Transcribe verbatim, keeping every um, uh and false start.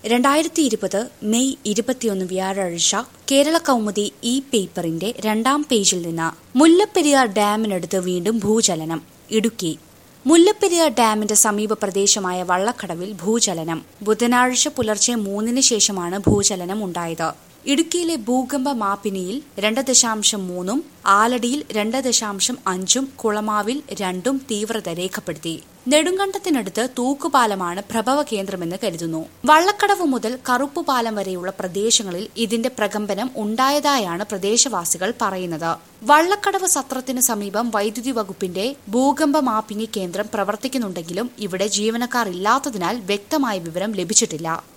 രണ്ടായിരത്തി ഇരുപത് മെയ് ഇരുപത്തിയൊന്ന് വ്യാഴാഴ്ച കേരള കൗമുദി ഇ പേപ്പറിന്റെ രണ്ടാം പേജിൽ നിന്ന് മുല്ലപ്പെരിയാർ ഡാമിനടുത്ത് വീണ്ടും ഭൂചലനം. ഇടുക്കി മുല്ലപ്പെരിയാർ ഡാമിന്റെ സമീപ പ്രദേശമായ വള്ളക്കടവിൽ ഭൂചലനം. ബുധനാഴ്ച പുലർച്ചെ മൂന്നിന് ശേഷമാണ് ഭൂചലനം ഉണ്ടായത്. ഇടുക്കിയിലെ ഭൂകമ്പ മാപിനിയിൽ രണ്ട് ദശാംശം മൂന്നും ആലടിയിൽ രണ്ട് ദശാംശം അഞ്ചും കുളമാവിൽ രണ്ടും തീവ്രത രേഖപ്പെടുത്തി. നെടുങ്കണ്ടത്തിനടുത്ത് തൂക്കുപാലമാണ് പ്രഭവ കേന്ദ്രമെന്ന് കരുതുന്നു. വള്ളക്കടവ് മുതൽ കറുപ്പുപാലം വരെയുള്ള പ്രദേശങ്ങളിൽ ഇതിന്റെ പ്രകമ്പനം ഉണ്ടായതായാണ് പ്രദേശവാസികൾ പറയുന്നത്. വള്ളക്കടവ് സത്രത്തിന് സമീപം വൈദ്യുതി വകുപ്പിന്റെ ഭൂകമ്പ മാപിനി കേന്ദ്രം പ്രവർത്തിക്കുന്നുണ്ടെങ്കിലും ഇവിടെ ജീവനക്കാർ ഇല്ലാത്തതിനാൽ വ്യക്തമായ വിവരം ലഭിച്ചിട്ടില്ല.